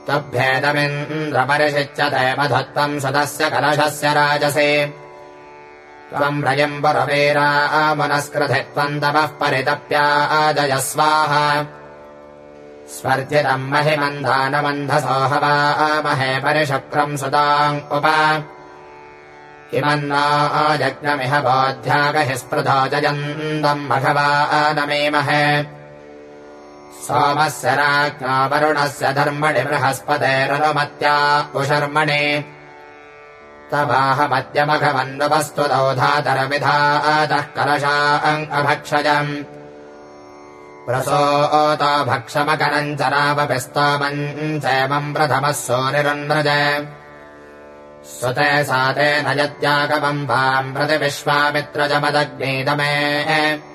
तभ्येदमिन्द्रपरिषिच्यते मधुत्वम् सुतस्य कलशस्य राजसे त्वम् रयम् पुरवीरामनस्कृधि त्वम् तपः परितप्याजय स्वाहा स्वर्जितम् महिमन्धानमन्धसो हवामहे परिशुक्रम् सुताम् उप इमन्ना यज्ञमिह बोध्यागहि स्पृधो जयन्तम् मघवानमीमहे सोमस्य राज्ञो वरुणस्य धर्मणि बृहस्पतेरनुमत्या उशर्मणि तवाहमद्यमघवन्नुपस्तु दौधातरविधातः कलशाम् अभक्षयम् प्रसोतो भक्षमकरम् च रावपिस्तोमम् चैमम् प्रथमः सूरिरुन्रज सुते सातेन यद्यागमम् वाम् प्रति विश्वामित्रजमदग्नीदमे